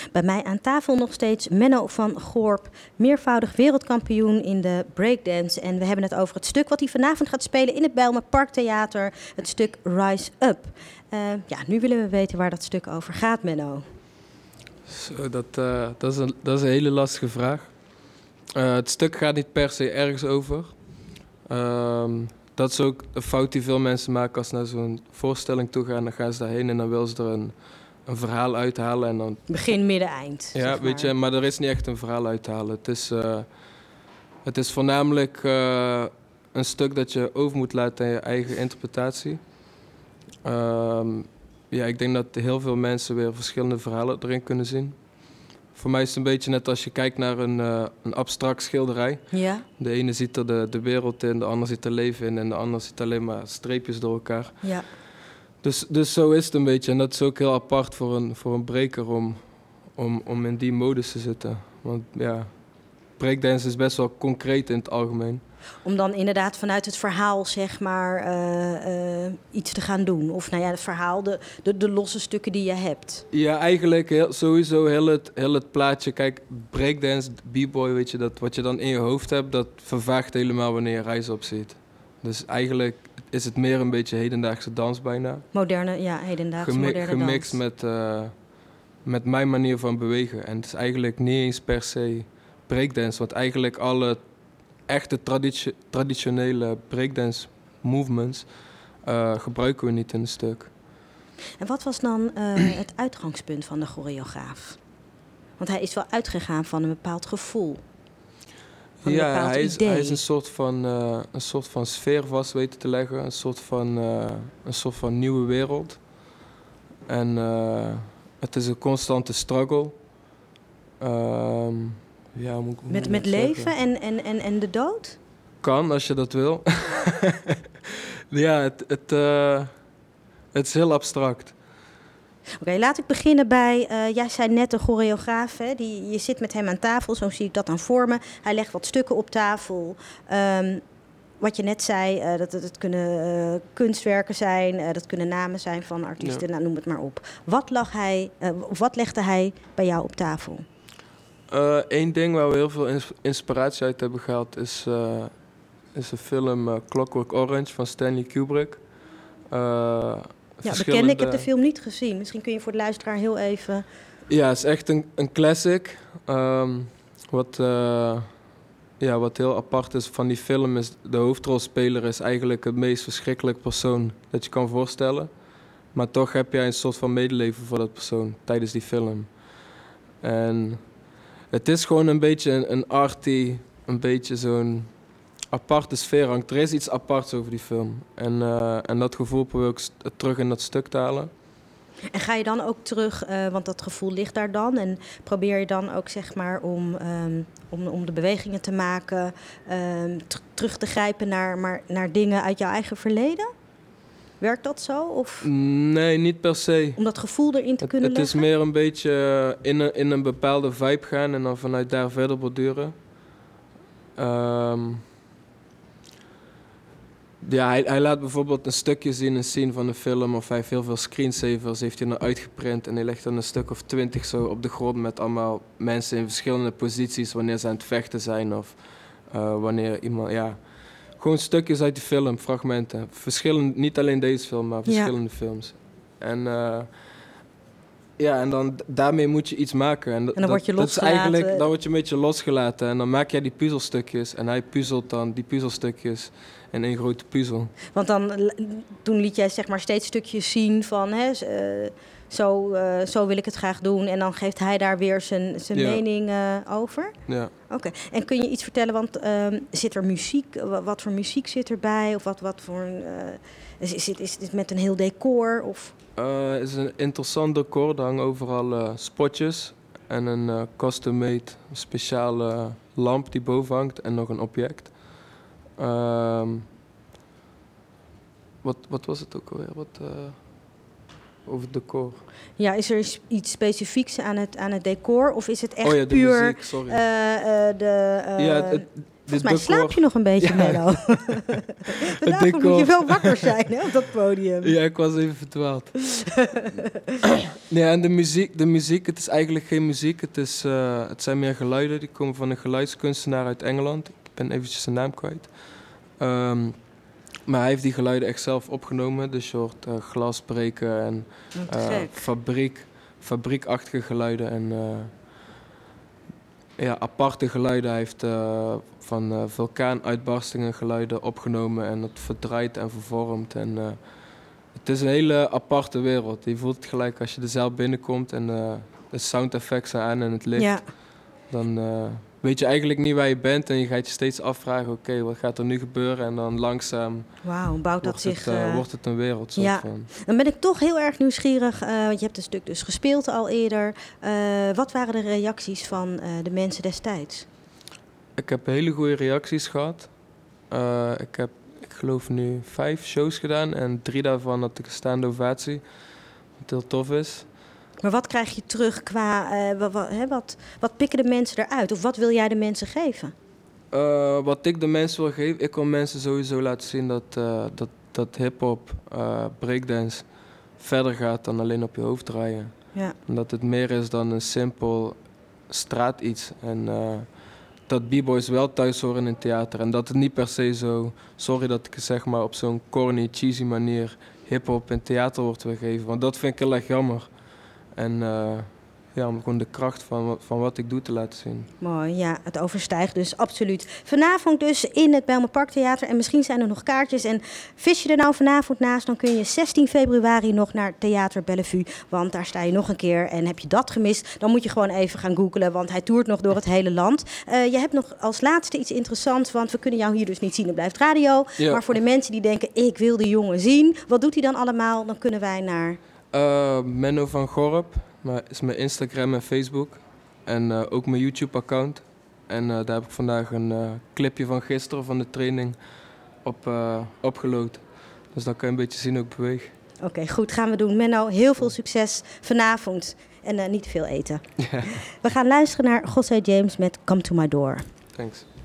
Bij mij aan tafel nog steeds Menno van Gorp, meervoudig wereldkampioen in de breakdance. En we hebben het over het stuk wat hij vanavond gaat spelen in het Bijlmer Parktheater, het stuk Rise Up. Nu willen we weten waar dat stuk over gaat, Menno. Zo, dat is een hele lastige vraag. Het stuk gaat niet per se ergens over. Dat is ook een fout die veel mensen maken als ze naar zo'n voorstelling toe gaan. Dan gaan ze daarheen en dan willen ze er een verhaal uithalen. En dan... Begin, midden, eind. Ja, zeg maar. weet je, maar er is niet echt een verhaal uithalen. Het is voornamelijk een stuk dat je over moet laten aan je eigen interpretatie. Ik denk dat heel veel mensen weer verschillende verhalen erin kunnen zien. Voor mij is het een beetje net als je kijkt naar een abstract schilderij. Ja. De ene ziet er de wereld in, de ander ziet er leven in en de ander ziet alleen maar streepjes door elkaar. Ja. Dus zo is het een beetje. En dat is ook heel apart voor een breaker om in die modus te zitten. Want ja, breakdance is best wel concreet in het algemeen. Om dan inderdaad vanuit het verhaal, zeg maar, iets te gaan doen. Of nou ja, het verhaal, de losse stukken die je hebt. Ja, eigenlijk sowieso heel het plaatje. Kijk, breakdance, b-boy, weet je, dat wat je dan in je hoofd hebt, dat vervaagt helemaal wanneer je Rise Up ziet. Dus eigenlijk is het meer een beetje hedendaagse dans bijna. Hedendaagse moderne dans. Gemixt met mijn manier van bewegen. En het is eigenlijk niet eens per se breakdance, want eigenlijk alle echte traditionele breakdance movements gebruiken we niet in het stuk. En wat was dan het uitgangspunt van de choreograaf? Want hij is wel uitgegaan van een bepaald gevoel. Van een bepaald idee. Hij is een soort van sfeer vast weten te leggen. Een soort van nieuwe wereld. En het is een constante struggle. Met leven en de dood? Kan, als je dat wil. Ja, het is heel abstract. Oké, laat ik beginnen bij... jij zei net de choreograaf, hè? Je zit met hem aan tafel, zo zie ik dat dan voor me. Hij legt wat stukken op tafel. Wat je net zei, dat kunnen kunstwerken zijn, dat kunnen namen zijn van artiesten, nou, noem het maar op. Wat legde hij bij jou op tafel? Eén ding waar we heel veel inspiratie uit hebben gehaald is de film Clockwork Orange van Stanley Kubrick. Bekend. Ik heb de film niet gezien. Misschien kun je voor de luisteraar heel even... Ja, het is echt een classic. Wat heel apart is van die film is... de hoofdrolspeler is eigenlijk het meest verschrikkelijke persoon dat je kan voorstellen. Maar toch heb jij een soort van medeleven voor dat persoon tijdens die film. En het is gewoon een beetje een arty, een beetje zo'n aparte sfeer hangt. Er is iets aparts over die film. En dat gevoel probeer ik terug in dat stuk te halen. En ga je dan ook terug, want dat gevoel ligt daar dan... en probeer je dan ook zeg maar om de bewegingen te maken... terug te grijpen naar dingen uit jouw eigen verleden? Werkt dat zo? Of? Nee, niet per se. Om dat gevoel erin te kunnen leggen? Het is meer een beetje in een bepaalde vibe gaan... en dan vanuit daar verder borduren. Hij laat bijvoorbeeld een stukje zien, een scene van een film... of hij heeft heel veel screensavers, heeft hij nou uitgeprint... en hij legt dan een stuk of 20 zo op de grond... met allemaal mensen in verschillende posities... wanneer ze aan het vechten zijn of wanneer iemand... Ja, gewoon stukjes uit de film, fragmenten. Verschillende, niet alleen deze film, maar verschillende films. En dan daarmee moet je iets maken. En dan word je losgelaten. Dan word je een beetje losgelaten. En dan maak jij die puzzelstukjes. En hij puzzelt dan die puzzelstukjes in één grote puzzel. Want toen liet jij zeg maar steeds stukjes zien van... Zo wil ik het graag doen. En dan geeft hij daar weer zijn mening over? Ja. Oké. En kun je iets vertellen, want zit er muziek? Wat voor muziek zit erbij? Of wat voor... Is het met een heel decor? Of... Het is een interessant decor. Er hangen overal spotjes. En een custom-made speciale lamp die boven hangt. En nog een object. Wat was het ook alweer? Over het decor. Ja, is er iets specifieks aan het decor? Of is het echt de puur... muziek, sorry. Volgens mij slaap je nog een beetje, Menno. Vandaag moet je wel wakker zijn, hè, op dat podium. Ja, ik was even verdwaald. Ja, en de muziek, het is eigenlijk geen muziek. Het zijn meer geluiden. Die komen van een geluidskunstenaar uit Engeland. Ik ben eventjes zijn naam kwijt. Maar hij heeft die geluiden echt zelf opgenomen. Dus je hoort glas breken en fabriekachtige geluiden. En aparte geluiden. Hij heeft van vulkaanuitbarstingen geluiden opgenomen. En het verdraaid en vervormd. En het is een hele aparte wereld. Je voelt het gelijk als je de zaal binnenkomt en de sound effects zijn aan en het licht. Ja. Dan weet je eigenlijk niet waar je bent en je gaat je steeds afvragen, oké, wat gaat er nu gebeuren? En dan langzaam bouwt dat wordt het een wereld. Van. Dan ben ik toch heel erg nieuwsgierig, want je hebt een stuk dus gespeeld al eerder. Wat waren de reacties van de mensen destijds? Ik heb hele goede reacties gehad. Ik heb, ik geloof nu 5 shows gedaan en 3 daarvan had ik een staande ovatie, wat heel tof is. Maar wat krijg je terug qua, wat pikken de mensen eruit? Of wat wil jij de mensen geven? Wat ik de mensen wil geven, ik wil mensen sowieso laten zien dat hip-hop, breakdance verder gaat dan alleen op je hoofd draaien. Ja. En dat het meer is dan een simpel straat iets. En dat b-boys wel thuis horen in theater. En dat het niet per se zo, sorry dat ik het zeg maar op zo'n corny, cheesy manier hip-hop in theater wordt weergegeven. Want dat vind ik heel erg jammer. En om gewoon de kracht van wat ik doe te laten zien. Mooi, ja, het overstijgt dus absoluut. Vanavond dus in het Bijlmerparktheater en misschien zijn er nog kaartjes. En vis je er nou vanavond naast, dan kun je 16 februari nog naar Theater Bellevue. Want daar sta je nog een keer en heb je dat gemist, dan moet je gewoon even gaan googlen, want hij toert nog door het hele land. Je hebt nog als laatste iets interessants, want we kunnen jou hier dus niet zien, het blijft radio. Ja. Maar voor de mensen die denken, ik wil die jongen zien, wat doet hij dan allemaal? Dan kunnen wij naar... Menno van Gorp, maar is mijn Instagram en Facebook. En ook mijn YouTube-account. En daar heb ik vandaag een clipje van gisteren van de training opgeload. Dus dan kan je een beetje zien hoe ik beweeg. Oké, goed, gaan we doen. Menno, heel veel succes vanavond. En niet te veel eten. Yeah. We gaan luisteren naar José James met Come to My Door. Thanks.